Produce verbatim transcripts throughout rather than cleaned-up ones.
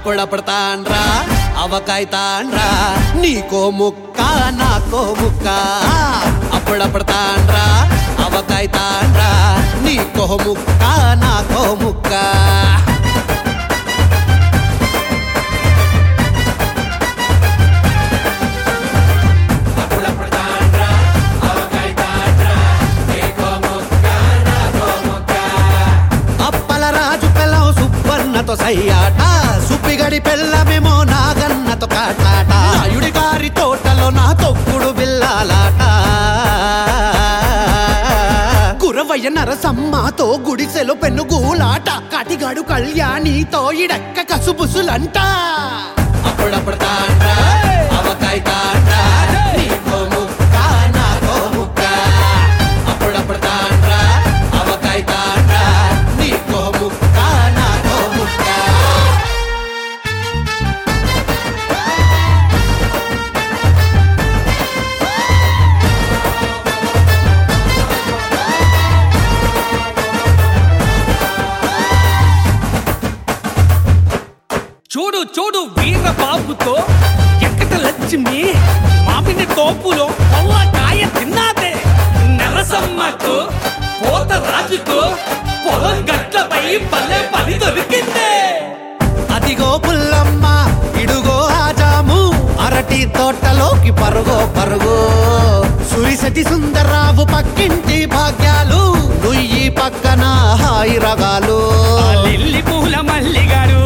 అప్పుడప్పుడు తాండ్రా అవకాయ తాండ్రా నీకో ముక్క నాకో ముక్క అప్పుడప్పుడు తాండ్రా అవకాయ తాండ్రా నీకో ముక్క నాకో ముక్క సుబ్బన్నతో సయ్యాట సుప్పిగడి పెళ్ళమేమో నాగన్నతో కాటాట నాయుడి గారి తోటలో నా తొక్కుడు బిల్లాలాట గురవయ్య నరసమ్మతో గుడిసెలో పెన్నుగూలాట కాటిగాడు కళ్యాణితో ఇడక్క కసుబుసులంట అప్పుడప్పుడు తాండ్రా అవకాయ తాండ్రా నీకో ముక్క నాకో ముక్క అప్పుడప్పుడు తాండ్రా అవకాయ తాండ్రా నీకో ముక్క చూడు చూడు వీర బాబుతో ఎక్కట లక్ష్మి మామిడి తోపులో పొల్లకాయ తిన్నాదే నరసమ్మకు పోత రాజుకు పొలం గట్లపై పల్లె పని దొరికిందే అదిగో పుల్లమ్మ ఇడుగో ఆజాము అరటి తోటలోకి పరుగో పరుగు సురిసటి సుందర్రావు పక్కింటి భాగ్యాలు నుయ్యి పక్కన హాయి రగాలు లిల్లి పూల మల్లిగాడు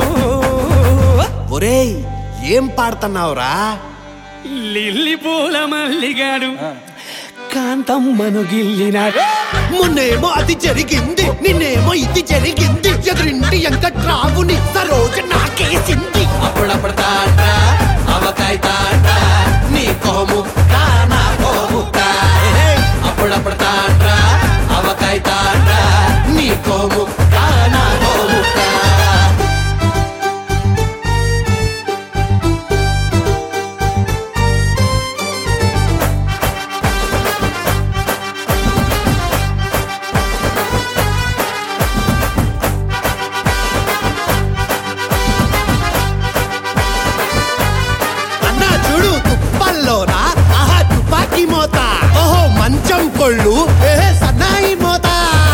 ఒరేయ్ ఏం పాడుతున్నావురా లిల్లి పూల మల్లిగాడు కాంతమ్మను గిల్లినాడు మొన్నేమో అది జరిగింది నిన్నేమో ఇది జరిగింది ఎదురింటి వెంకట్రావుని సరోజ నాకేసింది అప్పుడప్పుడు తాండ్రా అవకాయ తాండ్రా నీకో ముక్క నాకో ముక్క అప్పుడప్పుడు తాండ్రా అవకాయ తాండ్రా నీకో ముక్క నాకో ముక్క ఓహో మంచం కొళ్ళు సన్నాయి మోత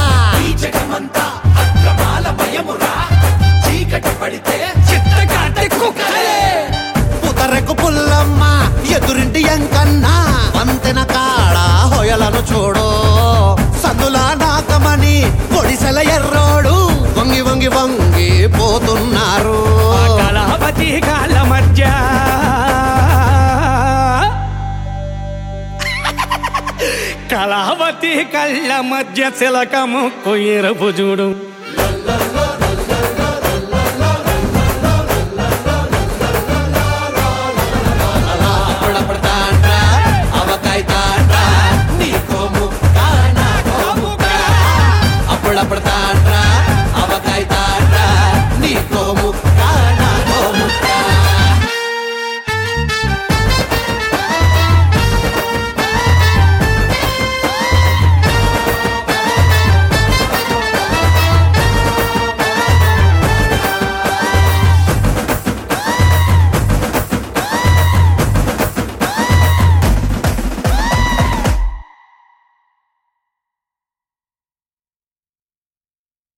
పుతరకు పుల్లమ్మ ఎదురింటి ఎంకన్నా వంతెన కాడ హొయలను చూడు సందులా నాకమని పొడిసెల ఎర్రోడు వంగి వంగి వంగి పోతున్నారు కళావతి కాళ్ళ మధ్య కళావతి కళ్ళ మధ్య చిలకము కొయ్యరపు చూడు అప్పుడప్పుడు తాండ్రా అవకాయ తాండ్రా నీకో ముక్క నాకో ముక్క అప్పుడప్పుడు